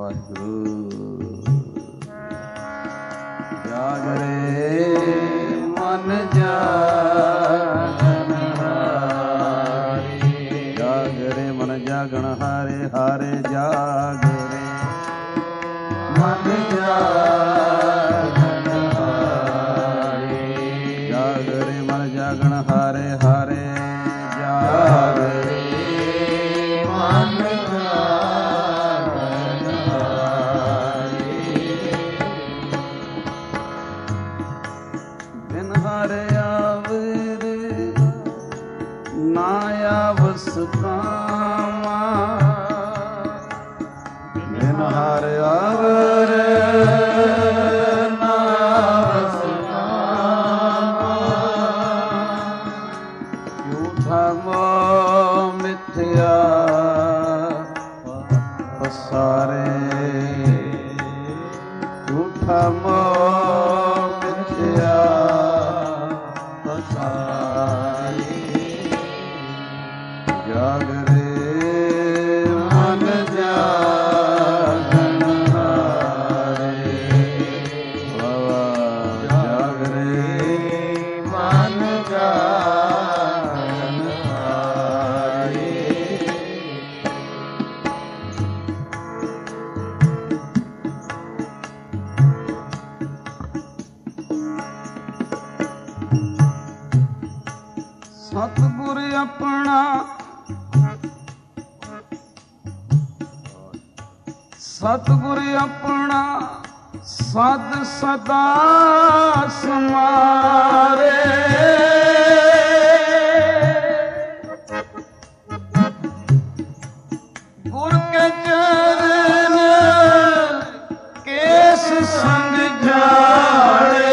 ਵਾਹਿਗੁਰੂ। ਜਾਗਰੇ ਮਨ ਜਾਗਣ ਹਾਰੇ, ਜਾਗਰੇ ਮਨ ਜਾਗਣ ਹਾਰੇ, ਹਾਰੇ ਜਾਗਰੇ ਮਨ ਜਾਗਣ ਹਾਰੇ, ਜਾਗਰੇ ਮਨ ਜਾਗਣ ਹਾਰੇ, ਹਾਰੇ ਜਾਗਰੇ ਮਨ ਜਾਗਣ ਹਾਰੇ। ਬਿਨ ਹਾਰੇ ਆਵਰ ਨਾ ਆਵਸ ਕਾਮਾ, ਬਿਨ ਹਾਰੇ ਆਵਰ ਨਾ ਆਵਸ ਕਾਮਾ, ਝੂਠਾ ਮੋਹ ਮਿਥਿਆ ਪਸਾਰੇ, ਝੂਠਾ ਮੋਹ ਮਿਥਿਆ ਪਸਾਰੇ। ਜਾਗਰੇ ਮਨ ਜਾਗਣ ਹਾਰੇ, ਬਾਬਾ ਜਾਗਰੇ ਮਨ ਜਾਗਣ ਹਾਰੇ। ਸਤਿਗੁਰ ਆਪਣਾ, ਸਤਿਗੁਰ ਆਪਣਾ ਸਦ ਸਦਾ ਸਮਾਰੇ, ਗੁਰ ਕੇ ਚਰਨ ਕੇਸ ਸੰਗ ਜਾੜੇ,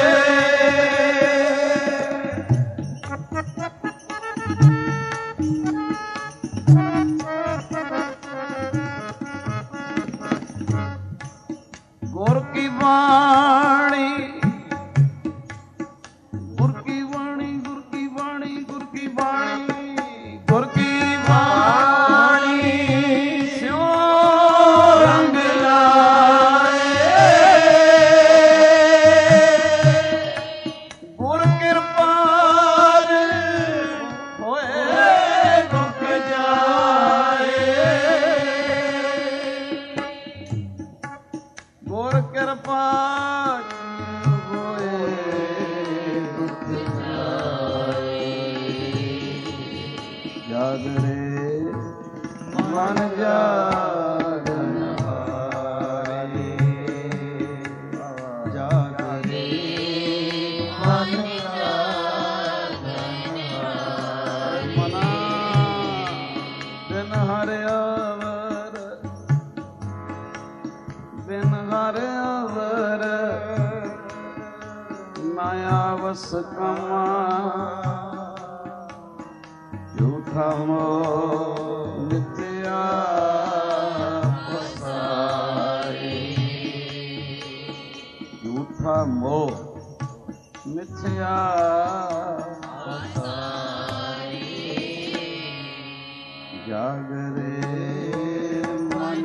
ਗੁਰ ਕੀ ਬਾਣੀ, ਗੁਰ ਕੀ ਬਾਣੀ, ਗੁਰ ਕੀ ਬਾਣੀ, ਗੁਰ ਕੀ ਬਾਣੀ, ਗੁਰ ਕੀ ਬਾਣੀ ਸਿਉ ਰੰਗ ਲਾਏ, ਗੁਰ ਕਿਰਪਾਲ ਹੋਏ ਦੁਖ ਜਾਏ, ਗੁਰ ਕਿਰਪਾ ਹੋਏ ਦੁਖ ਜਾਏ। ਜਾਗਰੇ ਮਨ ਜਾਗਣ ਹਾਰੇ, ਜਾਗਰੇ ਮਨ ਜਾਗਣ ਹਾਰੇ। ਮਨਾ ਬਿਨ ਹਰਿ ਆਵਰ, ਬਿਨ ਹਰਿ ਆਵਰ ਨਾ ਆਵਸ ਕਾਮਾ, ਝੂਠਾ ਮੋਹ ਮਿਥਿਆ ਪਸਾਰੇ, ਝੂਠਾ ਮੋਹ ਮਿਥਿਆ ਪਸਾਰੇ। ਜਾਗਰੇ ਮਨ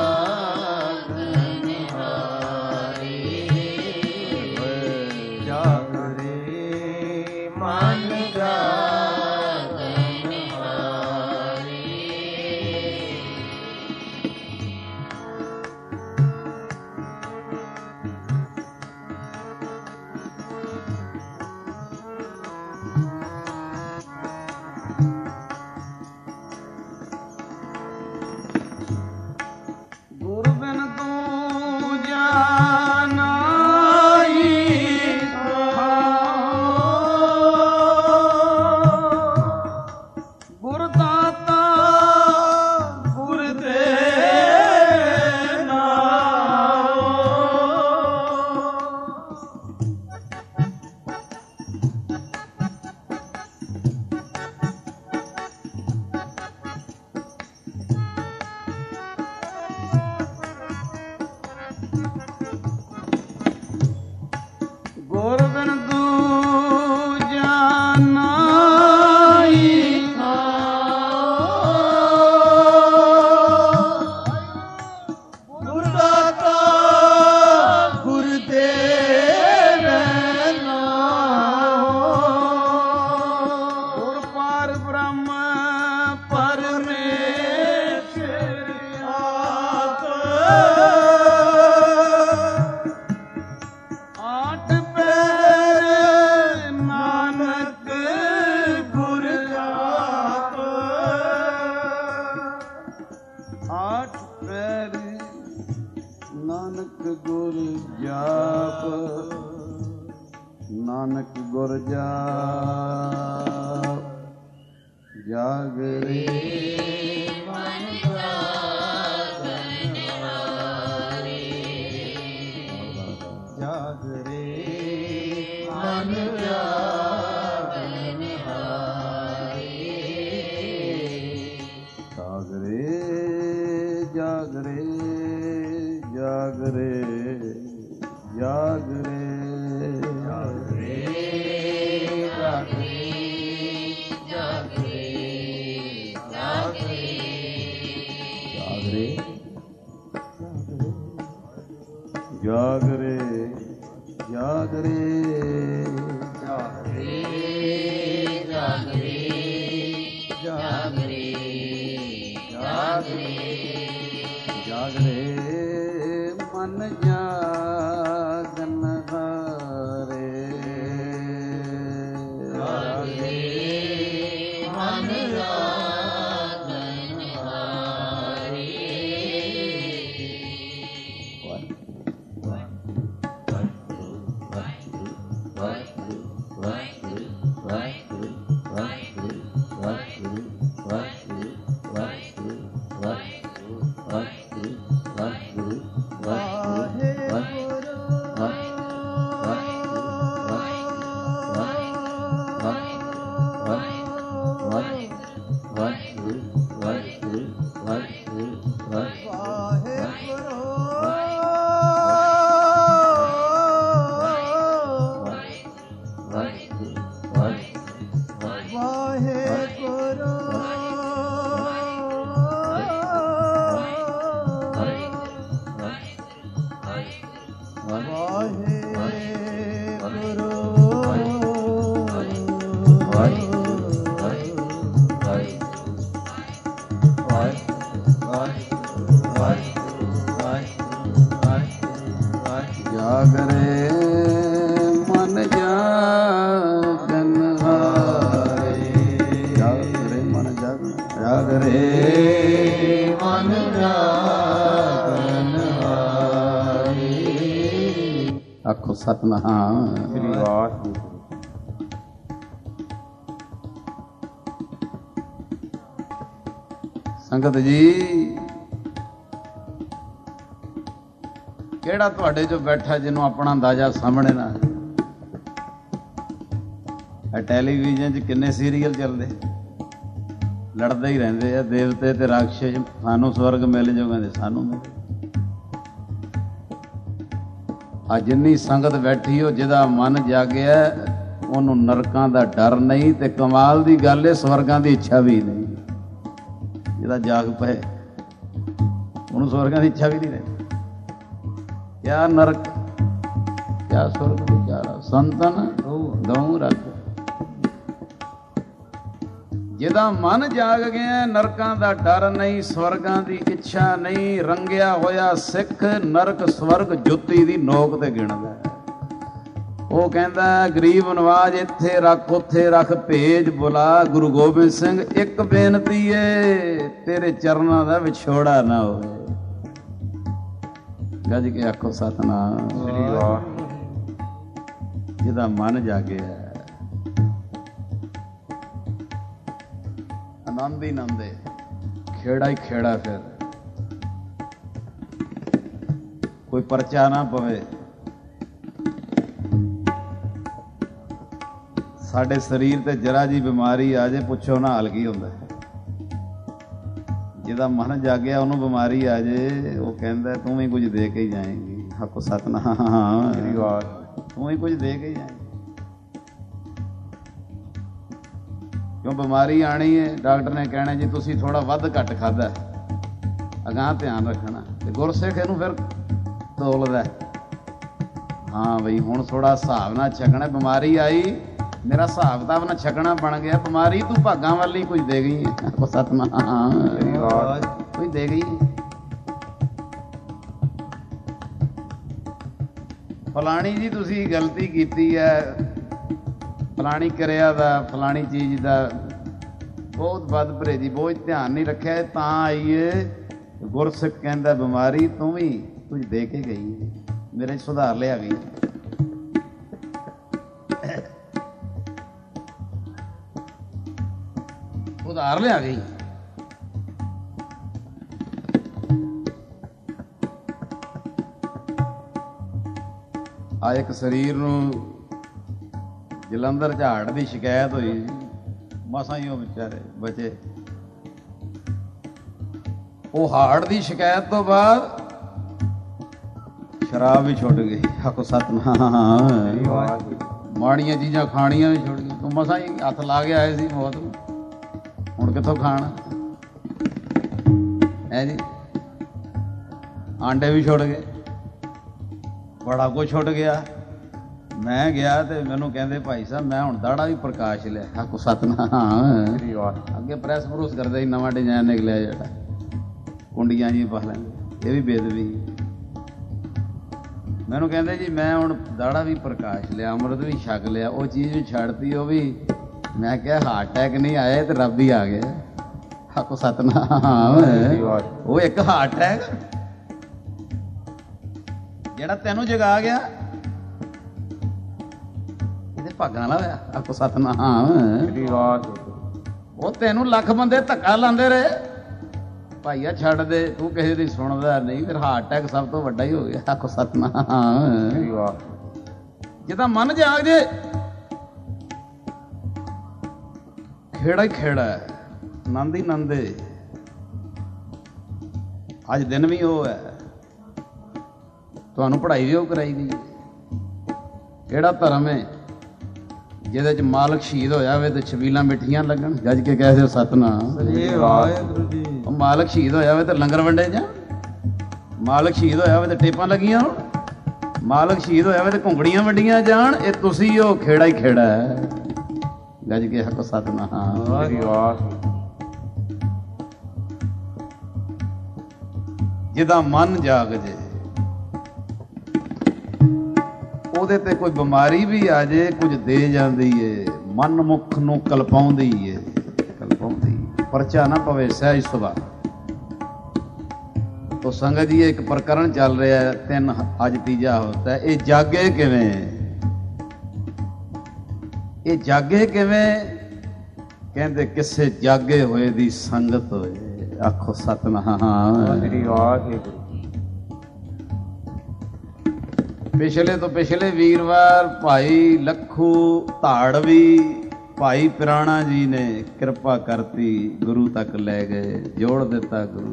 ਜਾਗਣ ਹਾਰੇ, ਜਾਗਰੇ ਮਨ ਜਾਗਣ ਹਾਰੇ। ਆਠ ਪੈਰ ਨਾਨਕ ਗੁਰ ਜਾਪ, ਨਾਨਕ ਗੁਰ ਜਾਪ। ਜਾਗਰੇ ਮਨ ਜਾਗਨ ਹਾਰੇ, ਜਾਗਰੇ ਮਨ ਜਾਗਨ ਹਾਰੇ, ਜਾਗਰੇ ਜਾਗਰੇ ਜਾਗਰੇ ਜਾਗਰੇ ਜਾਗਰੇ ਜਾਗਰੇ ਜਾਗਰੇ ਜਾਗਰੇ ਜਾਗਰੇ ਜਾਗਰੇ ਜਾਗਰੇ ਜਾਗਰੇ ਜਾਗਰੇ ਜਾਗਰੇ ਜਾਗਰੇ ਮਨ ਜਾਗਨ ਹਾਰੇ, ਜਾਗਰੇ ਮਨ ਜਾਗਨ ਹਾਰੇ। ਆਖੋ ਸਤਿਨਾਮ ਸ੍ਰੀ ਵਾਹਿਗੁਰੂ। ਸੰਗਤ ਜੀ, ਕਿਹੜਾ ਤੁਹਾਡੇ ਚੋਂ ਬੈਠਾ ਜਿਹਨੂੰ ਆਪਣਾ ਅੰਦਾਜ਼ਾ ਸਾਹਮਣੇ ਨਾ? ਟੈਲੀਵਿਜ਼ਨ 'ਚ ਕਿੰਨੇ ਸੀਰੀਅਲ ਚੱਲਦੇ, ਲੜਦੇ ਹੀ ਰਹਿੰਦੇ ਆ, ਦੇਵਤੇ ਤੇ ਰਾਖਸ਼। ਸਾਨੂੰ ਸਵਰਗ ਮਿਲ ਜਾਊ, ਕਹਿੰਦੇ ਸਾਨੂੰ ਮਿਲ। ਆ ਜਿੰਨੀ ਸੰਗਤ ਬੈਠੀ ਹੋ, ਜਿਹਦਾ ਮਨ ਜਾਗਿਆ ਉਹਨੂੰ ਨਰਕਾਂ ਦਾ ਡਰ ਨਹੀਂ, ਤੇ ਕਮਾਲ ਦੀ ਗੱਲ ਹੈ ਸਵਰਗਾਂ ਦੀ ਇੱਛਾ ਵੀ ਨਹੀਂ। ਜਿਹਦਾ ਜਾਗ ਪਏ ਉਹਨੂੰ ਸਵਰਗਾਂ ਦੀ ਇੱਛਾ ਵੀ ਨਹੀਂ ਰਹਿੰਦੀ। ਕਿਆ ਨਰਕ ਕਿਆ ਸਵਰਗ ਵਿਚਾਰਾ, ਸੰਤਨ ਦਊ ਰੱਖ। ਜਿਹਦਾ ਮਨ ਜਾਗ ਗਿਆ, ਨਰਕਾਂ ਦਾ ਡਰ ਨਹੀਂ, ਸਵਰਗਾਂ ਦੀ ਇੱਛਾ ਨਹੀਂ। ਰੰਗਿਆ ਹੋਇਆ ਸਿੱਖ ਨਰਕ ਸਵਰਗ ਜੁੱਤੀ ਦੀ ਨੋਕ ਤੇ ਗਿਣਦਾ। ਉਹ ਕਹਿੰਦਾ ਗਰੀਬ ਨਵਾਜ ਇੱਥੇ ਰੱਖ ਉੱਥੇ ਰੱਖ, ਭੇਜ ਬੁਲਾ ਗੁਰੂ ਗੋਬਿੰਦ ਸਿੰਘ। ਇੱਕ ਬੇਨਤੀ ਏ, ਤੇਰੇ ਚਰਨਾਂ ਦਾ ਵਿਛੋੜਾ ਨਾ ਹੋਵੇ। ਗੱਜ ਕੇ ਆਖੋ ਸਤਿਨਾਮ ਸ੍ਰੀ ਵਾਹਿਗੁਰੂ। ਜਿਹਦਾ ਮਨ ਜਾਗਿਆ ਆਨੰਦ ਹੀ ਆਨੰਦ ਹੈ, ਖੇੜਾ ਹੀ ਖੇੜਾ। ਫਿਰ ਕੋਈ ਪਰਚਾ ਨਾ ਪਵੇ। ਸਾਡੇ ਸਰੀਰ ਤੇ ਜਰਾ ਜੀ ਬਿਮਾਰੀ ਆ ਜੇ, ਪੁੱਛੋ ਨਾ ਹਾਲ ਕੀ ਹੁੰਦਾ। ਜਿਹਦਾ ਮਨ ਜਾਗਿਆ ਉਹਨੂੰ ਬਿਮਾਰੀ ਆ ਜੇ, ਉਹ ਕਹਿੰਦਾ ਤੂੰ ਵੀ ਕੁਝ ਦੇ ਕੇ ਹੀ ਜਾਏਂਗੀ। ਆਖੋ ਸਤਿਨਾਮ ਸ੍ਰੀ ਵਾਹਿਗੁਰੂ। ਤੂੰ ਵੀ ਕੁਝ ਦੇ ਕੇ ਹੀ ਜਾਏਂਗੀ। ਕਿਉਂ ਬਿਮਾਰੀ ਆਣੀ ਹੈ, ਡਾਕਟਰ ਨੇ ਕਹਿਣਾ ਜੀ ਤੁਸੀਂ ਥੋੜਾ ਵੱਧ ਘੱਟ ਖਾਧਾ, ਅਗਾਂਹ ਧਿਆਨ ਰੱਖਣਾ। ਤੇ ਗੁਰਸਿੱਖ ਇਹਨੂੰ ਫਿਰ ਤੋਲਦਾ, ਹਾਂ ਬਈ ਹੁਣ ਥੋੜਾ ਹਿਸਾਬ ਨਾਲ ਛਕਣਾ। ਬਿਮਾਰੀ ਆਈ, ਮੇਰਾ ਹਿਸਾਬ ਕਿਤਾਬ ਨਾਲ ਛਕਣਾ ਬਣ ਗਿਆ। ਬਿਮਾਰੀ ਤੂੰ ਭਾਗਾਂ ਵਾਲੀ ਕੁਝ ਦੇ ਗਈ ਹੈ। ਸਤਿਨਾਮ ਕੋਈ ਦੇ ਗਈ। ਫਲਾਣੀ ਜੀ ਤੁਸੀਂ ਗਲਤੀ ਕੀਤੀ ਹੈ, ਫਲਾਣੀ ਕਿਰਿਆ ਦਾ, ਫਲਾਣੀ ਚੀਜ਼ ਦਾ ਬਹੁਤ ਵੱਧ ਪਰਹੇਜੀ, ਬਹੁਤ ਧਿਆਨ ਨਹੀਂ ਰੱਖਿਆ, ਤਾਂ ਆਈਏ ਗੁਰਸਿੱਖ ਕਹਿੰਦਾ ਬਿਮਾਰੀ ਤੂੰ ਵੀ ਕੁਝ ਦੇ ਕੇ ਗਈ, ਮੇਰੇ 'ਚ ਸੁਧਾਰ ਲਿਆ ਗਈ। ਸੁਧਾਰ ਲਿਆ ਗਈ। ਆ ਇੱਕ ਸਰੀਰ ਨੂੰ ਜਲੰਧਰ 'ਚ ਹਾਰਟ ਦੀ ਸ਼ਿਕਾਇਤ ਹੋਈ ਸੀ, ਮਸਾਂ ਹੀ ਉਹ ਵਿਚਾਰੇ ਬਚੇ। ਉਹ ਹਾਰਟ ਦੀ ਸ਼ਿਕਾਇਤ ਤੋਂ ਬਾਅਦ ਸ਼ਰਾਬ ਵੀ ਛੁੱਟ ਗਈ। ਆਖੋ ਸਤਿਨਾਮ। ਮਾੜੀਆਂ ਚੀਜ਼ਾਂ ਖਾਣੀਆਂ ਵੀ ਛੁੱਟ ਗਈਆਂ। ਤੂੰ ਮਸਾਂ ਹੀ ਹੱਥ ਲਾ ਕੇ ਆਏ ਸੀ ਮੌਤ ਨੂੰ, ਹੁਣ ਕਿੱਥੋਂ ਖਾਣਾ ਹੈ ਜੀ। ਆਂਡੇ ਵੀ ਛੁੱਟ ਗਏ, ਬੜਾ ਕੁਝ ਛੁੱਟ ਗਿਆ। ਮੈਂ ਗਿਆ ਤੇ ਮੈਨੂੰ ਕਹਿੰਦੇ ਭਾਈ ਸਾਹਿਬ ਮੈਂ ਹੁਣ ਦਾੜਾ ਵੀ ਪ੍ਰਕਾਸ਼ ਲਿਆ। ਆਖੋ ਸਤਿਨਾਮ। ਅੱਗੇ ਪ੍ਰੈਸ ਪ੍ਰੂਸ ਕਰਦੇ ਸੀ, ਨਵਾਂ ਡਿਜ਼ਾਈਨ ਨਿਕਲਿਆ ਜਿਹੜਾ ਕੁੰਡੀਆਂ ਜੀ ਪਾ ਲੈਂਦੇ, ਇਹ ਵੀ ਬੇਦਬੀ। ਮੈਨੂੰ ਕਹਿੰਦੇ ਜੀ ਮੈਂ ਹੁਣ ਦਾੜਾ ਵੀ ਪ੍ਰਕਾਸ਼ ਲਿਆ, ਅੰਮ੍ਰਿਤ ਵੀ ਛਕ ਲਿਆ, ਉਹ ਚੀਜ਼ ਵੀ ਛੱਡਤੀ ਉਹ ਵੀ। ਮੈਂ ਕਿਹਾ ਹਾਰਟ ਅਟੈਕ ਨਹੀਂ ਆਇਆ ਤੇ ਰੱਬ ਹੀ ਆ ਗਿਆ। ਆਖੋ ਸਤਿਨਾਮ। ਉਹ ਇੱਕ ਹਾਰਟ ਅਟੈਕ ਜਿਹੜਾ ਤੈਨੂੰ ਜਗਾ ਗਿਆ, ਇਹਦੇ ਭਾਗਾਂ ਨਾਲ ਹੋਇਆ। ਆਖੋ ਸਤਿਨਾਮ। ਉਹ ਤੈਨੂੰ ਲੱਖ ਬੰਦੇ ਧੱਕਾ ਲਾਉਂਦੇ ਰਹੇ, ਭਾਈਆ ਛੱਡ ਦੇ, ਤੂੰ ਕਿਸੇ ਦੀ ਸੁਣਦਾ ਨਹੀਂ, ਫਿਰ ਹਾਰਟ ਅਟੈਕ ਸਭ ਤੋਂ ਵੱਡਾ ਹੀ ਹੋ ਗਿਆ। ਆਖੋ ਸਤਿਨਾਮ। ਜਿੱਦਾਂ ਮਨ ਜਾਗ ਜੇ, ਖੇੜਾ ਹੀ ਖੇੜਾ, ਆਨੰਦ ਹੀ ਆਨੰਦ। ਅੱਜ ਦਿਨ ਵੀ ਉਹ ਹੈ, ਤੁਹਾਨੂੰ ਪੜ੍ਹਾਈ ਵੀ ਉਹ ਕਰਾਈ ਗਈ। ਕਿਹੜਾ ਧਰਮ ਹੈ ਜਿਹਦੇ ਚ ਮਾਲਕ ਸ਼ਹੀਦ ਹੋਇਆ ਹੋਵੇ ਤੇ ਛਬੀਲਾਂ ਮਿੱਠੀਆਂ ਲੱਗਣ? ਗੱਜ ਕੇ ਕਹਿ ਦਿਓ ਸਤਿਨਾਮ। ਉਹ ਮਾਲਕ ਸ਼ਹੀਦ ਹੋਇਆ ਹੋਵੇ ਤੇ ਲੰਗਰ ਵੰਡੇ ਜਾਣ, ਮਾਲਕ ਸ਼ਹੀਦ ਹੋਇਆ ਹੋਵੇ ਤੇ ਟੇਪਾਂ ਲੱਗੀਆਂ ਹੋਣ, ਮਾਲਕ ਸ਼ਹੀਦ ਹੋਇਆ ਹੋਵੇ ਤੇ ਘੁੰਗੜੀਆਂ ਵੰਡੀਆਂ ਜਾਣ। ਇਹ ਤੁਸੀਂ ਉਹ ਖੇੜਾ ਹੀ ਖੇੜਾ ਹੈ। ਗੱਜ ਕੇ ਆਖੋ ਸਤਿਨਾਮ। ਜਿਹਦਾ ਮਨ ਜਾਗ ਜੇ, ਉਹਦੇ ਤੇ ਕੋਈ ਬਿਮਾਰੀ ਵੀ ਆ ਜੇ ਕੁਝ ਦੇ ਜਾਂਦੀ ਏ, ਮਨ ਮੁਖ ਨੂੰ ਕਲਪਾਉਂਦੀ ਏ, ਕਲਪਾਉਂਦੀ। ਪਰਚਾ ਨਾ ਪਵੇ ਸਹਿਜ ਸੁਭਾ। ਤੋ ਸੰਗਤ ਜੀ ਇੱਕ ਪ੍ਰਕਰਨ ਚੱਲ ਰਿਹਾ, 3 ਅੱਜ ਤੀਜਾ ਹੁੰਦਾ। ਇਹ ਜਾਗੇ ਕਿਵੇਂ? ਇਹ ਜਾਗੇ ਕਿਵੇਂ? ਕਹਿੰਦੇ ਕਿਸੇ ਜਾਗੇ ਹੋਏ ਦੀ ਸੰਗਤ ਹੋਏ। ਆਖੋ ਸਤਿਨਾਮ। ਪਿਛਲੇ ਤੋਂ ਪਿਛਲੇ ਵੀਰਵਾਰ ਭਾਈ ਲੱਖੂ ਧਾੜਵੀ, ਭਾਈ ਪਿਰਾਣਾ ਜੀ ਨੇ ਕਿਰਪਾ ਕਰਤੀ, ਗੁਰੂ ਤੱਕ ਲੈ ਗਏ, ਜੋੜ ਦਿੱਤਾ ਗੁਰੂ।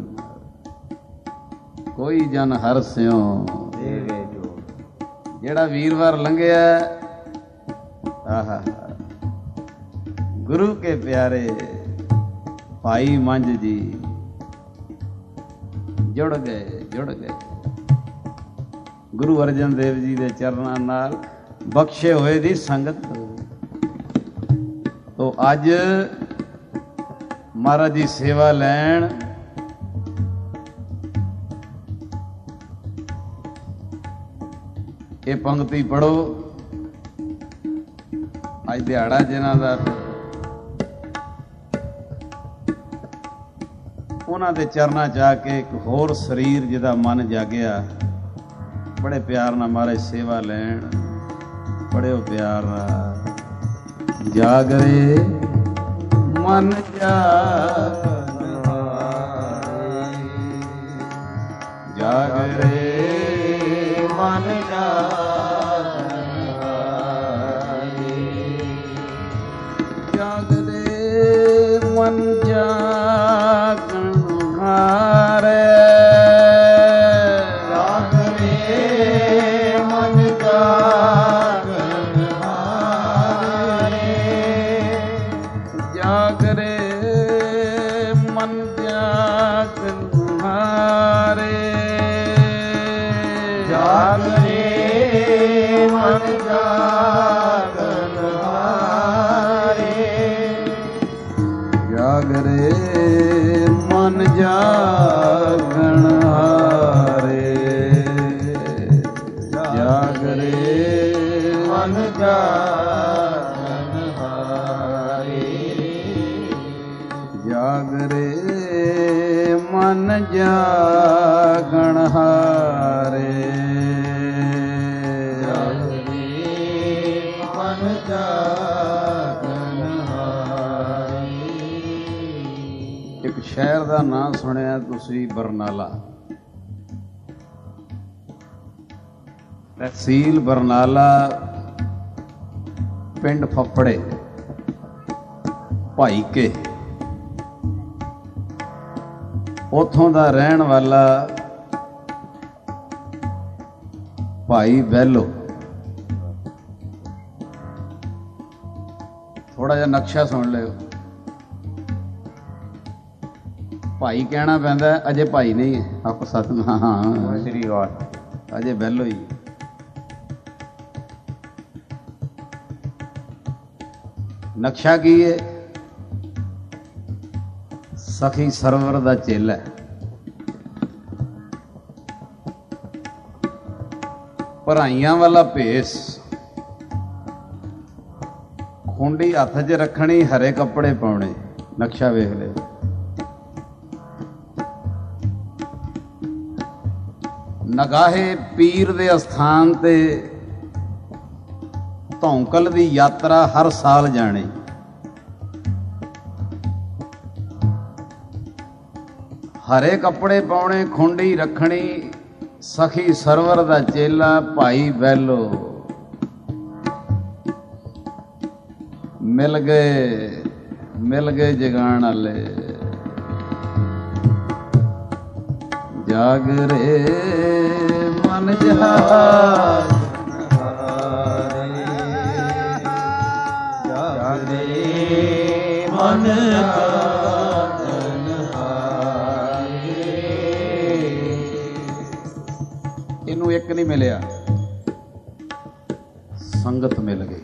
ਕੋਈ ਜਨ ਹਰ ਸਿਉ ਜਿਹੜਾ ਵੀਰਵਾਰ ਲੰਘਿਆ, ਆਹਾ ਗੁਰੂ ਕੇ ਪਿਆਰੇ ਭਾਈ ਮੰਝ ਜੀ ਜੁੜ ਗਏ, ਜੁੜ ਗਏ ਗੁਰੂ ਅਰਜਨ ਦੇਵ ਜੀ ਦੇ ਚਰਨਾਂ ਨਾਲ, ਬਖਸ਼ੇ ਹੋਏ ਦੀ ਸੰਗਤ। ਤੋ ਅੱਜ ਮਹਾਰਾਜ ਦੀ ਸੇਵਾ ਲੈਣ ਇਹ ਪੰਕਤੀ ਪੜੋ। ਅੱਜ ਦਿਹਾੜਾ ਜਿਨ੍ਹਾਂ ਦਾ, ਉਹਨਾਂ ਦੇ ਚਰਨਾਂ 'ਚ ਆ ਕੇ ਇੱਕ ਹੋਰ ਸਰੀਰ ਜਿਹਦਾ ਮਨ ਜਾਗਿਆ, ਬੜੇ ਪਿਆਰ ਨਾਲ ਮਹਾਰਾਜ ਸੇਵਾ ਲੈਣ। ਪੜਿਓ ਪਿਆਰ ਨਾਲ। ਜਾਗਰੇ ਮਨ ਜਾਗਨ ਹਾਰੇ, ਜਾਗਰੇ ਮਨ ਜਾਗਨ ਹਾਰੇ, ਜਾਗਰੇ ਮਨ ਜਾਗਨ ਹਾਰੇ, ਜਾਗਰੇ ਜਾਗਣ ਹਾਰੇ ਮਨ ਜਾਗਣ ਹਾਰੇ। ਇੱਕ ਸ਼ਹਿਰ ਦਾ ਨਾਂ ਸੁਣਿਆ ਤੁਸੀਂ, ਬਰਨਾਲਾ। ਤਹਿਸੀਲ ਬਰਨਾਲਾ, ਪਿੰਡ ਫੱਫੜੇ, ਭਾਈ ਕੇ। ਉੱਥੋਂ ਦਾ ਰਹਿਣ ਵਾਲਾ ਭਾਈ ਬਹਿਲੋ। ਥੋੜਾ ਜਿਹਾ ਨਕਸ਼ਾ ਸੁਣ ਲਿਓ। ਭਾਈ ਕਹਿਣਾ ਪੈਂਦਾ, ਅਜੇ ਭਾਈ ਨਹੀਂ ਹੈ। ਆਪ ਸਤਨਾਮ ਸ੍ਰੀ ਵਾਹਿਗੁਰੂ। ਅਜੇ ਬਹਿਲੋ ਹੀ। ਨਕਸ਼ਾ ਕੀ ਹੈ? ਸਖੀ ਸਰਵਰ ਦਾ ਚੇਲਾ ਹੈ। ਭਰਾਈਆਂ ਵਾਲਾ ਭੇਸ, ਖੁੰਡੀ ਹੱਥ 'ਚ ਰੱਖਣੀ, ਹਰੇ ਕੱਪੜੇ ਪਾਉਣੇ। ਨਕਸ਼ਾ ਵੇਖ ਲਿਓ। ਨਗਾਹੇ ਪੀਰ ਦੇ ਅਸਥਾਨ ਤੇ ਧੌਂਕਲ ਦੀ ਯਾਤਰਾ ਹਰ ਸਾਲ ਜਾਣੀ। ਹਰੇ ਕੱਪੜੇ ਪਾਉਣੇ, ਖੁੰਡੀ ਰੱਖਣੀ, ਸਖੀ ਸਰਵਰ ਦਾ ਚੇਲਾ ਭਾਈ ਬਹਿਲੋ। ਮਿਲ ਗਏ ਜਗਾਣ ਵਾਲੇ। ਜਾਗ ਰੇ ਮਨ ਜਾਗ ਮਨ ਇਹਨੂੰ ਇੱਕ ਨਹੀਂ ਮਿਲਿਆ, ਸੰਗਤ ਮਿਲ ਗਈ।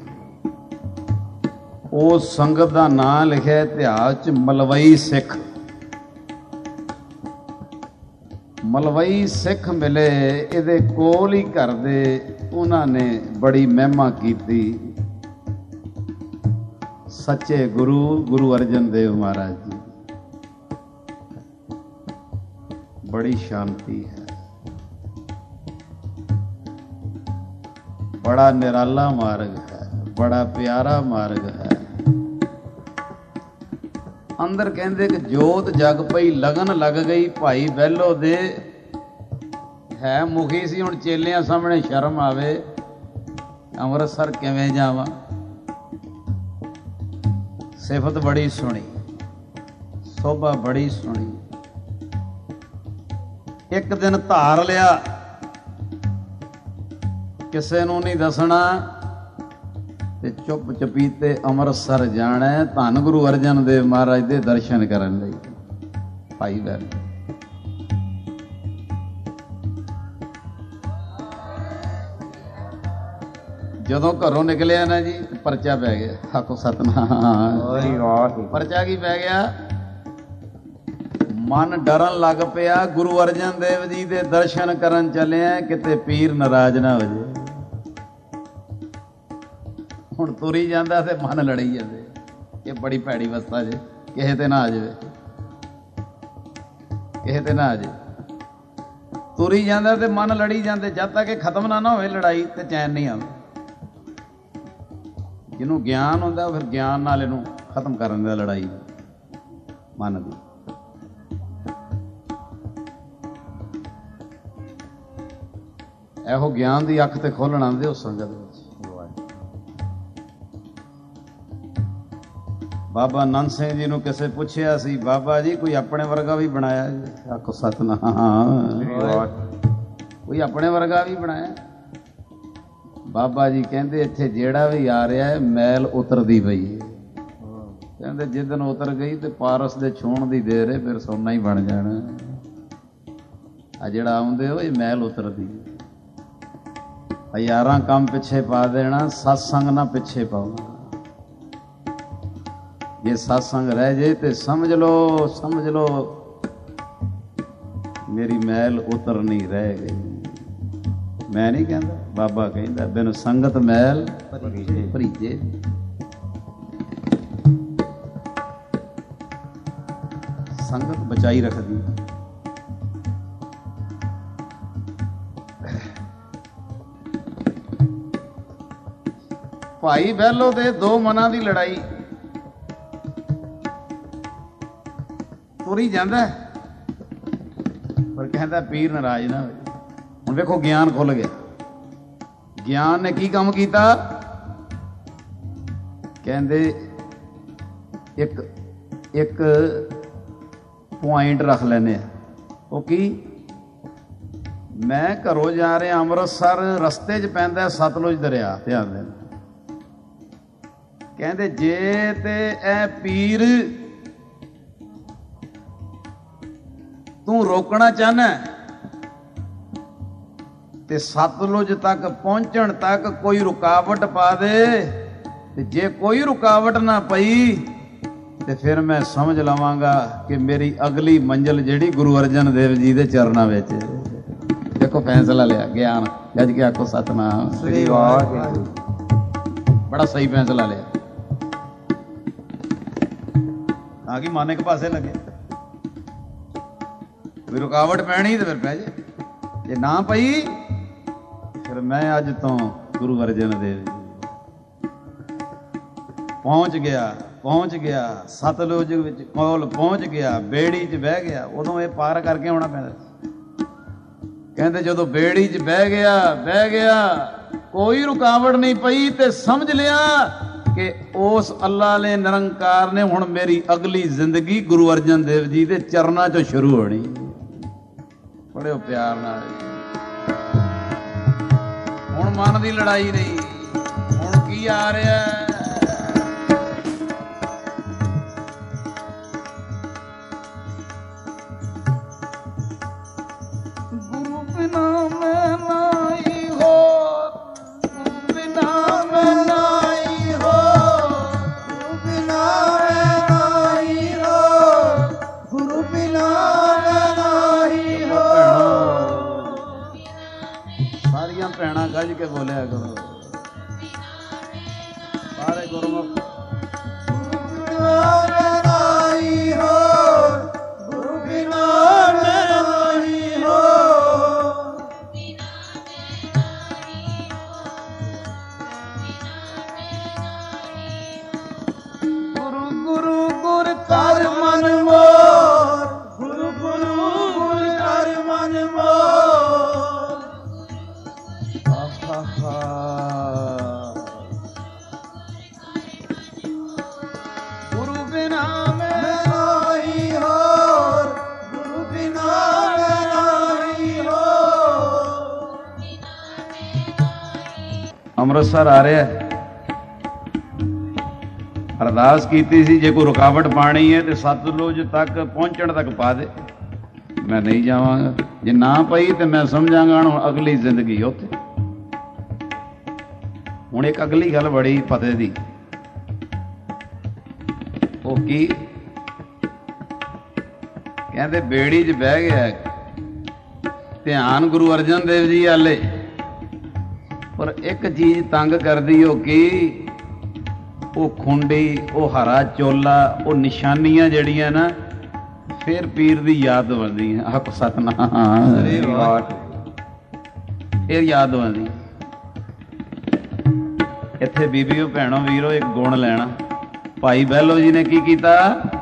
ਉਸ ਸੰਗਤ ਦਾ ਨਾਂ ਲਿਖਿਆ ਇਤਿਹਾਸ 'ਚ ਮਲਵਈ ਸਿੱਖ। ਮਲਵਈ ਸਿੱਖ ਮਿਲੇ, ਇਹਦੇ ਕੋਲ ਹੀ ਘਰ ਦੇ, ਉਹਨਾਂ ਨੇ ਬੜੀ ਮਹਿਮਾ ਕੀਤੀ। ਸੱਚੇ ਗੁਰੂ ਅਰਜਨ ਦੇਵ ਮਹਾਰਾਜ ਜੀ। ਬੜੀ ਸ਼ਾਂਤੀ ਹੈ, ਬੜਾ ਨਿਰਾਲਾ ਮਾਰਗ ਹੈ, ਬੜਾ ਪਿਆਰਾ ਮਾਰਗ ਹੈ। ਅੰਦਰ ਕਹਿੰਦੇ ਕਿ ਜੋਤ ਜਗ ਪਈ, ਲਗਨ ਲੱਗ ਗਈ। ਭਾਈ ਬਹਿਲੋ ਦੇ ਹੈ ਮੁਖੀ ਸੀ, ਹੁਣ ਚੇਲਿਆਂ ਸਾਹਮਣੇ ਸ਼ਰਮ ਆਵੇ। ਅੰਮ੍ਰਿਤਸਰ ਕਿਵੇਂ ਜਾਵਾਂ? ਸਿਫਤ ਬੜੀ ਸੁਣੀ, ਸੋਭਾ ਬੜੀ ਸੁਣੀ। ਇੱਕ ਦਿਨ ਧਾਰ ਲਿਆ, ਕਿਸੇ ਨੂੰ ਨਹੀਂ ਦੱਸਣਾ, ਤੇ ਚੁੱਪ ਚਪੀਤੇ ਅੰਮ੍ਰਿਤਸਰ ਜਾਣਾ। ਧੰਨ ਗੁਰੂ ਅਰਜਨ ਦੇਵ ਮਹਾਰਾਜ ਦੇ ਦਰਸ਼ਨ ਕਰਨ ਲਈ ਭਾਈ ਬਹਿਲੋ। ਜਦੋਂ ਘਰੋਂ ਨਿਕਲਿਆ ਨਾ ਜੀ, ਪਰਚਾ ਪੈ ਗਿਆ। ਆਖੋ ਸਤਨਾਮ। ਪਰਚਾ ਕੀ ਪੈ ਗਿਆ? ਮਨ ਡਰਨ ਲੱਗ ਪਿਆ। ਗੁਰੂ ਅਰਜਨ ਦੇਵ ਜੀ ਦੇ ਦਰਸ਼ਨ ਕਰਨ ਚੱਲਿਆ, ਕਿਤੇ ਪੀਰ ਨਾਰਾਜ਼ ਨਾ ਹੋ ਜਾਏ। ਹੁਣ ਤੁਰੀ ਜਾਂਦਾ ਤੇ ਮਨ ਲੜੀ ਜਾਂਦੇ, ਇਹ ਬੜੀ ਭੈੜੀ ਅਵਸਥਾ ਜੇ, ਕਿਸੇ ਤੇ ਨਾ ਆ ਜਾਵੇ, ਕਿਸੇ ਤੇ ਨਾ ਆ ਜਾਵੇ। ਤੁਰੀ ਜਾਂਦਾ ਤੇ ਮਨ ਲੜੀ ਜਾਂਦੇ। ਜਦ ਤੱਕ ਇਹ ਖਤਮ ਨਾ ਹੋਵੇ ਲੜਾਈ, ਤੇ ਚੈਨ ਨਹੀਂ ਆਉਂਦਾ। ਜਿਹਨੂੰ ਗਿਆਨ ਹੁੰਦਾ, ਉਹ ਫਿਰ ਗਿਆਨ ਨਾਲ ਇਹਨੂੰ ਖਤਮ ਕਰ ਦਿੰਦਾ ਲੜਾਈ ਮਨ ਦੀ। ਇਹੋ ਗਿਆਨ ਦੀ ਅੱਖ ਤੇ ਖੋਲਣ ਆਉਂਦੇ ਉਸ ਸੰਗਤ ਵਿੱਚ। ਬਾਬਾ ਆਨੰਦ ਸਿੰਘ ਜੀ ਨੂੰ ਕਿਸੇ ਪੁੱਛਿਆ ਸੀ, ਬਾਬਾ ਜੀ ਕੋਈ ਆਪਣੇ ਵਰਗਾ ਵੀ ਬਣਾਇਆ? ਆਖੋ ਸਤਨਾਮ। ਕੋਈ ਆਪਣੇ ਵਰਗਾ ਵੀ ਬਣਾਇਆ? ਬਾਬਾ ਜੀ ਕਹਿੰਦੇ ਇੱਥੇ ਜਿਹੜਾ ਵੀ ਆ ਰਿਹਾ ਹੈ, ਮੈਲ ਉਤਰਦੀ ਪਈ ਹੈ। ਕਹਿੰਦੇ ਜਿੱਦਣ ਉਤਰ ਗਈ ਤੇ ਪਾਰਸ ਦੇ ਛੂਹਣ ਦੀ ਦੇਰ ਹੈ, ਫਿਰ ਸੋਨਾ ਹੀ ਬਣ ਜਾਣਾ। ਆ ਜਿਹੜਾ ਆਉਂਦੇ ਹੋ, ਇਹ ਮੈਲ ਉਤਰਦੀ ਹੈ। ਹਜ਼ਾਰਾਂ ਕੰਮ ਪਿੱਛੇ ਪਾ ਦੇਣਾ, ਸਤਸੰਗ ਨਾ ਪਿੱਛੇ ਪਾਉਣਾ। ਜੇ ਸਤਸੰਗ ਰਹਿ ਜੇ ਤੇ ਸਮਝ ਲਓ ਮੇਰੀ ਮੈਲ ਉਤਰਨੀ ਰਹਿ ਗਈ। ਮੈਂ ਨਹੀਂ ਕਹਿੰਦਾ, ਬਾਬਾ ਕਹਿੰਦਾ, ਬਿਨ ਸੰਗਤ ਮੈਲ ਭਰੀਜੇ। ਸੰਗਤ ਬਚਾਈ ਰੱਖਦੀ। ਭਾਈ ਬਹਿਲੋ ਦੇ ਦੋ ਮਨਾਂ ਦੀ ਲੜਾਈ ਤੁਰੀ ਜਾਂਦਾ, ਪਰ ਕਹਿੰਦਾ ਪੀਰ ਨਾਰਾਜ਼ ਨਾ ਹੋਵੇ। ਹੁਣ ਵੇਖੋ ਗਿਆਨ ਖੁੱਲ ਗਿਆ। ਗਿਆਨ ਨੇ ਕੀ ਕੰਮ ਕੀਤਾ? ਕਹਿੰਦੇ ਇੱਕ ਪੁਆਇੰਟ ਰੱਖ ਲੈਨੇ ਆ। ਉਹ ਕੀ? ਮੈਂ ਘਰੋਂ ਜਾ ਰਿਹਾ ਅੰਮ੍ਰਿਤਸਰ, ਰਸਤੇ 'ਚ ਪੈਂਦਾ ਸਤਲੁਜ ਦਰਿਆ, ਧਿਆਨ ਦੇਣਾ। ਕਹਿੰਦੇ ਜੇ ਤੇ ਇਹ ਪੀਰ ਤੂੰ ਰੋਕਣਾ ਚਾਹਨਾ ਤੇ ਸਤਲੁਜ ਤੱਕ ਪਹੁੰਚਣ ਤੱਕ ਕੋਈ ਰੁਕਾਵਟ ਪਾ ਦੇ, ਤੇ ਜੇ ਕੋਈ ਰੁਕਾਵਟ ਨਾ ਪਈ ਤੇ ਫਿਰ ਮੈਂ ਸਮਝ ਲਵਾਂਗਾ ਕਿ ਮੇਰੀ ਅਗਲੀ ਮੰਜ਼ਿਲ ਜਿਹੜੀ ਗੁਰੂ ਅਰਜਨ ਦੇਵ ਜੀ ਦੇ ਚਰਨਾਂ ਵਿੱਚ। ਦੇਖੋ ਫੈਸਲਾ ਲਿਆ ਗਿਆਨ, ਜੱਜ ਕੇ ਆਖੋ ਸਤਨਾਮ ਸ੍ਰੀ ਵਾਹਿਗੁਰੂ। ਬੜਾ ਸਹੀ ਫੈਸਲਾ ਲਿਆ ਤਾਂ ਕਿ ਮਨ ਇੱਕ ਪਾਸੇ ਲੱਗੇ। ਵੀ ਰੁਕਾਵਟ ਪੈਣੀ ਤੇ ਫਿਰ ਪੈ ਜੇ, ਜੇ ਨਾ ਪਈ ਫਿਰ ਮੈਂ ਅੱਜ ਤੋਂ ਗੁਰੂ ਅਰਜਨ ਦੇਵ ਜੀ ਪਹੁੰਚ ਗਿਆ ਸਤਲੁਜ ਵਿੱਚ ਕੋਲ ਪਹੁੰਚ ਗਿਆ, ਬੇੜੀ 'ਚ ਬਹਿ ਗਿਆ। ਉਦੋਂ ਇਹ ਪਾਰ ਕਰਕੇ ਆਉਣਾ ਪੈਂਦਾ। ਕਹਿੰਦੇ ਜਦੋਂ ਬੇੜੀ 'ਚ ਬਹਿ ਗਿਆ ਕੋਈ ਰੁਕਾਵਟ ਨਹੀਂ ਪਈ ਤੇ ਸਮਝ ਲਿਆ ਕਿ ਉਸ ਅੱਲਾ ਨੇ ਨਿਰੰਕਾਰ ਨੇ ਹੁਣ ਮੇਰੀ ਅਗਲੀ ਜ਼ਿੰਦਗੀ ਗੁਰੂ ਅਰਜਨ ਦੇਵ ਜੀ ਦੇ ਚਰਨਾਂ 'ਚੋਂ ਸ਼ੁਰੂ ਹੋਣੀ। ਪੜਿਓ ਪਿਆਰ ਨਾਲ। ਹੁਣ ਮਨ ਦੀ ਲੜਾਈ ਨਹੀਂ, ਹੁਣ ਕੀ ਆ ਰਿਹਾ? ਗੁਰੂ ਬਿਨਾ ਮੈਂ ਨਾਈ ਹੋਰ, ਗੁਰੂ ਬਿਨਾ ਮੈਂ ਨਾਈ ਹੋਰ, ਗੁਰੂ ਬਿਨਾ ਮੈਂ ਨਾਈ ਹੋਰ, ਗੁਰੂ ਬਿਨਾ ਮੈਂ ਨਾਈ ਹੋਰ। ਸਾਰੀਆਂ ਭੈਣਾਂ ਗੱਜ ਕੇ ਬੋਲਿਆ ਕਰੋ, ਸਾਰੇ ਗੁਰਮੁਖ। ਗੁਰੂ ਬਿਨਾ ਮੈਂ ਨਾਈ ਹੋਰ, ਗੁਰੂ ਬਿਨਾ ਮੈਂ ਨਾਈ ਹੋਰ। ਗੁਰੂ ਗੁਰੂ ਗੁਰ ਕਰ ਮਨ ਮੋਰ, ਗੁਰੂ ਗੁਰੂ ਗੁਰ ਕਰ ਮਨ ਮੋਰ। ਗੁਰੂ ਬਿਨਾ ਮੈਂ ਨਾਈ ਹੋਰ, ਗੁਰੂ ਬਿਨਾ ਮੈਂ ਨਾਈ ਹੋਰ। ਅੰਮ੍ਰਿਤਸਰ ਆ ਰਿਹਾ, ਅਰਦਾਸ ਕੀਤੀ ਸੀ ਜੇ ਕੋਈ ਰੁਕਾਵਟ ਪਾਣੀ ਹੈ ਤੇ ਸਤਲੁਜ ਤੱਕ ਪਹੁੰਚਣ ਤੱਕ ਪਾ ਦੇ, ਮੈਂ ਨਹੀਂ ਜਾਵਾਂਗਾ। ਜੇ ਨਾ ਪਈ ਤੇ ਮੈਂ ਸਮਝਾਂਗਾ ਹੁਣ ਅਗਲੀ ਜ਼ਿੰਦਗੀ ਉੱਥੇ। ਹੁਣ ਇੱਕ ਅਗਲੀ ਗੱਲ ਬੜੀ ਫਤਿਹ ਦੀ, ਉਹ ਕੀ? ਕਹਿੰਦੇ ਬੇੜੀ 'ਚ ਬਹਿ ਗਿਆ, ਧਿਆਨ ਗੁਰੂ ਅਰਜਨ ਦੇਵ ਜੀ ਵਾਲੇ, ਪਰ ਇੱਕ ਚੀਜ਼ ਤੰਗ ਕਰਦੀ। ਉਹ ਕੀ? ਉਹ ਖੁੰਡੀ, ਉਹ ਹਰਾ ਚੋਲਾ, ਉਹ ਨਿਸ਼ਾਨੀਆਂ ਜਿਹੜੀਆਂ ਨਾ ਫਿਰ ਪੀਰ ਦੀ ਯਾਦ ਆਉਂਦੀਆਂ। ਆਖ ਸਤਨਾਮ ਇਹ ਯਾਦ ਆਉਂਦੀ। ਇੱਥੇ ਬੀਬੀਓ ਭੈਣੋ ਵੀਰੋ ਇੱਕ ਗੁਣ ਲੈਣਾ। ਭਾਈ ਬਹਿਲੋ ਜੀ ਨੇ ਕੀ ਕੀਤਾ?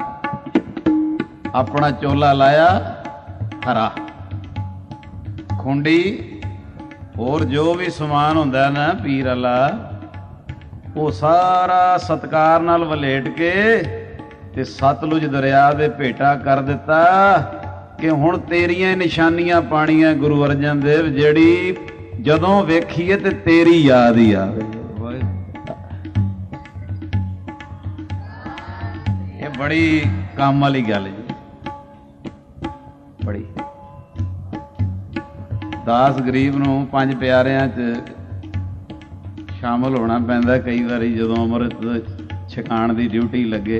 ਆਪਣਾ ਚੋਲਾ ਲਾਇਆ ਹਰਾ, ਖੁੰਡੀ, ਹੋਰ ਜੋ ਵੀ ਸਮਾਨ ਹੁੰਦਾ ਨਾ ਪੀਰ ਵਾਲਾ, ਉਹ ਸਾਰਾ ਸਤਿਕਾਰ ਨਾਲ ਵਲੇਟ ਕੇ ਤੇ ਸਤਲੁਜ ਦਰਿਆ ਦੇ ਭੇਟਾ ਕਰ ਦਿੱਤਾ ਕਿ ਹੁਣ ਤੇਰੀਆਂ ਨਿਸ਼ਾਨੀਆਂ ਪਾਣੀਆਂ ਗੁਰੂ ਅਰਜਨ ਦੇਵ, ਜਿਹੜੀ ਜਦੋਂ ਵੇਖੀਏ ਤੇ ਤੇਰੀ ਯਾਦ ਹੀ ਆਵੇ। ਇਹ ਬੜੀ ਕੰਮ ਵਾਲੀ ਗੱਲ ਜੀ, ਬੜੀ। ਦਾਸ ਗਰੀਬ ਨੂੰ ਪੰਜ ਪਿਆਰਿਆਂ 'ਚ ਸ਼ਾਮਲ ਹੋਣਾ ਪੈਂਦਾ ਕਈ ਵਾਰੀ ਜਦੋਂ ਅੰਮ੍ਰਿਤ ਛਕਾਣ ਦੀ ਡਿਊਟੀ ਲੱਗੇ।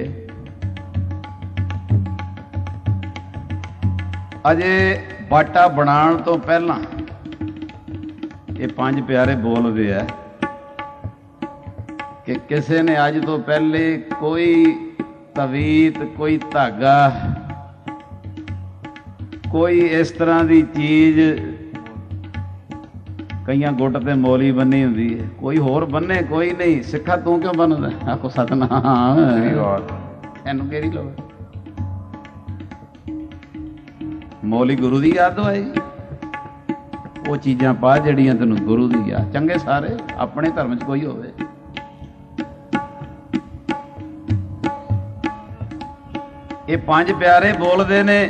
ਅਜੇ ਬਾਟਾ ਬਣਾਉਣ ਤੋਂ ਪਹਿਲਾਂ ਇਹ ਪੰਜ ਪਿਆਰੇ ਬੋਲਦੇ ਆ ਕਿ ਕਿਸੇ ਨੇ ਅੱਜ ਤੋਂ ਪਹਿਲੇ ਕੋਈ ਤਵੀਤ, ਕੋਈ ਧਾਗਾ, ਕੋਈ ਇਸ ਤਰ੍ਹਾਂ ਦੀ ਚੀਜ਼ ਕਈਆਂ ਗੁੱਟ ਤੇ ਮੌਲੀ ਬੰਨੀ ਹੁੰਦੀ ਹੈ, ਕੋਈ ਹੋਰ ਬੰਨੇ ਕੋਈ ਨਹੀਂ। ਸਿੱਖਾ ਤੂੰ ਕਿਉਂ ਬੰਨਦਾ? ਆਖੋ ਸਤਨਾਮ, ਇਹਨੂੰ ਕਿਹੜੀ ਲੋੜ? ਮੌਲੀ ਗੁਰੂ ਦੀ ਯਾਦ ਦਵਾਈ, ਉਹ ਚੀਜ਼ਾਂ ਪਾ ਜਿਹੜੀਆਂ ਤੈਨੂੰ ਗੁਰੂ ਦੀ ਯਾਦ। ਚੰਗੇ ਸਾਰੇ ਆਪਣੇ ਧਰਮ 'ਚ ਕੋਈ ਹੋਵੇ। ਇਹ ਪੰਜ ਪਿਆਰੇ ਬੋਲਦੇ ਨੇ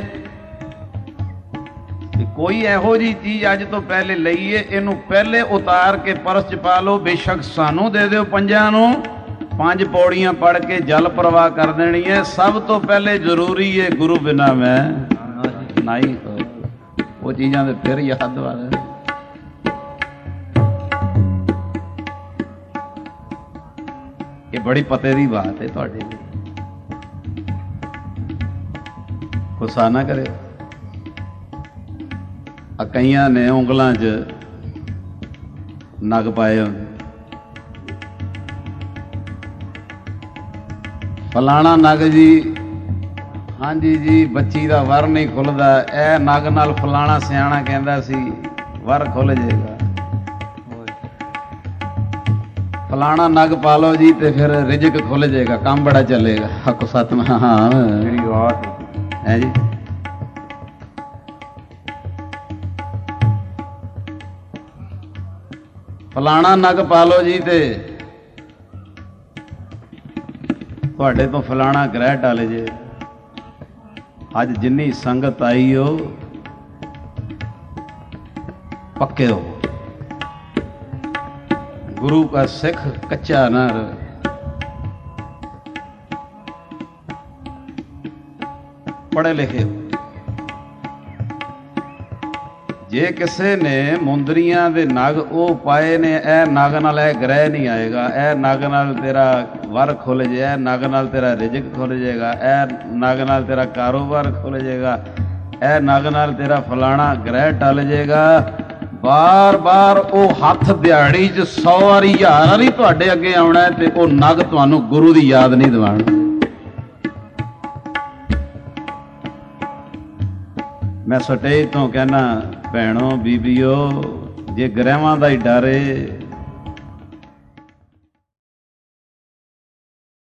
ਕਿ ਕੋਈ ਇਹੋ ਜਿਹੀ ਚੀਜ਼ ਅੱਜ ਤੋਂ ਪਹਿਲੇ ਲਈਏ, ਇਹਨੂੰ ਪਹਿਲੇ ਉਤਾਰ ਕੇ ਪਰਸ 'ਚ ਪਾ ਲਓ। ਬੇਸ਼ੱਕ ਸਾਨੂੰ ਦੇ ਦਿਓ ਪੰਜਾਂ ਨੂੰ, 5 ਪੌੜੀਆਂ ਪੜ੍ਹ ਕੇ ਜਲ ਪ੍ਰਵਾਹ ਕਰ ਦੇਣੀ ਹੈ। ਸਭ ਤੋਂ ਪਹਿਲੇ ਜ਼ਰੂਰੀ ਹੈ ਗੁਰੂ ਬਿਨਾ ਮੈਂ ਨਹੀਂ। ਉਹ ਚੀਜ਼ਾਂ ਦੇ ਫਿਰ ਯਾਦ ਵਾਲੇ। ਇਹ ਬੜੀ ਪਤੇ ਦੀ ਬਾਤ ਹੈ ਤੁਹਾਡੇ ਲਈ। ਗੁੱਸਾ ਨਾ ਕਰੇ। ਆ ਕਈਆਂ ਨੇ ਉਂਗਲਾਂ 'ਚ ਨਗ ਪਾਏ ਹੁੰਦੇ, ਫਲਾਣਾ ਨਗ ਜੀ, ਹਾਂਜੀ ਜੀ ਬੱਚੀ ਦਾ ਵਰ ਨਹੀਂ ਖੁੱਲਦਾ, ਇਹ ਨਗ ਨਾਲ ਫਲਾਣਾ ਸਿਆਣਾ ਕਹਿੰਦਾ ਸੀ ਵਰ ਖੁੱਲ ਜਾਏਗਾ। ਫਲਾਣਾ ਨਗ ਪਾ ਲਓ ਜੀ ਤੇ ਫਿਰ ਰਿਜ਼ਕ ਖੁੱਲ ਜਾਏਗਾ, ਕੰਮ ਬੜਾ ਚੱਲੇਗਾ। ਹੱਕ ਸਤਨਾਮ ਮੇਰੀ ਬਾਤ ਹੈ ਜੀ। ਫਲਾਣਾ ਨਗ ਪਾ ਲਓ ਜੀ ਤੇ ਤੁਹਾਡੇ ਤੋਂ ਫਲਾਣਾ ਗ੍ਰਹਿ ਟਲ ਜੇ। ਅੱਜ ਜਿੰਨੀ ਸੰਗਤ ਆਈ ਹੋ ਪੱਕੇ ਹੋ, ਗੁਰੂ का सिख कच्चा ना रहे। पढ़े लिखे हो। जे किसी ने मुंदरियां दे नग वो पाए ने, ए नग नाल ए ग्रह नहीं आएगा, ए नग नाल तेरा वर खुल जाए, ए नग नाल तेरा रिजक खुल जाएगा, ए नग नाल तेरा कारोबार खुल जाएगा, ए नग नाल तेरा फलाना ग्रह टल जाएगा। बार बार वो हथ दिहाड़ी च 100 वारी 1000 वारी तुहाडे अगे आउणा ते वो नग तुहानू गुरु दी याद नहीं दिवाणा। मैं स्टेज तो कहना भैणों बीबियो, जे ग्रहां दा ही डर है